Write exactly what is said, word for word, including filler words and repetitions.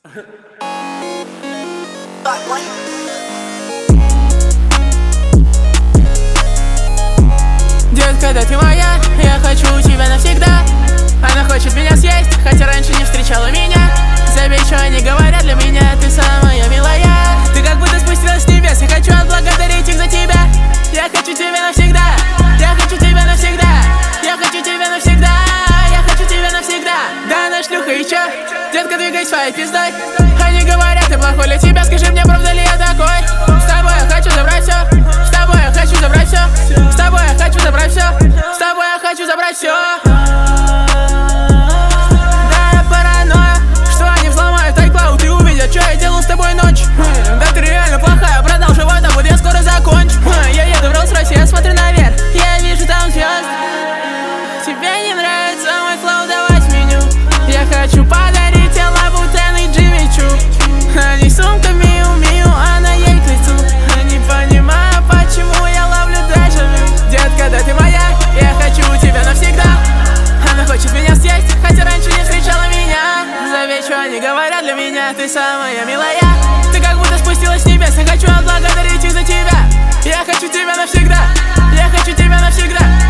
Детка, да ты моя, я хочу тебя навсегда. Она хочет меня съесть, хотя раньше не встречала меня. Забей, что они говорят, для меня ты самая милая. Ты как будто спустилась с небес, я хочу отблагодарить их за тебя. Я хочу тебя навсегда, я хочу тебя навсегда, я хочу тебя навсегда, я хочу тебя навсегда. Да она шлюха и чё? Детка, двигай своей пиздой. Они говорят, ты плохой для тебя, скажи мне, правда ли я такой? С тобой я хочу забрать все, с тобой я хочу забрать все, с тобой я хочу забрать все, с тобой я хочу забрать все. Да, я паранойя, что они взломают iCloud и увидят, что я делал с тобой ночь. Да ты реально плохая, продал живот, а вот я скоро закончу. Я еду в Rolls-Royce, я смотрю наверх, я вижу там звезд. Тебе не нравится мой флоу, давай сменю. Я хочу подарить тебе Лабутен и Джимми Чу. Они сумка Миу-Миу, а на ей к лицу. Не понимаю, почему я ловлю дежавю. Детка, да ты моя, я хочу тебя навсегда. Она хочет меня съесть, хотя раньше не встречала меня. Заветь, что они говорят, для меня ты самая милая. Ты как будто спустилась с небес, я хочу отблагодарить их за тебя. Я хочу тебя навсегда, я хочу тебя навсегда.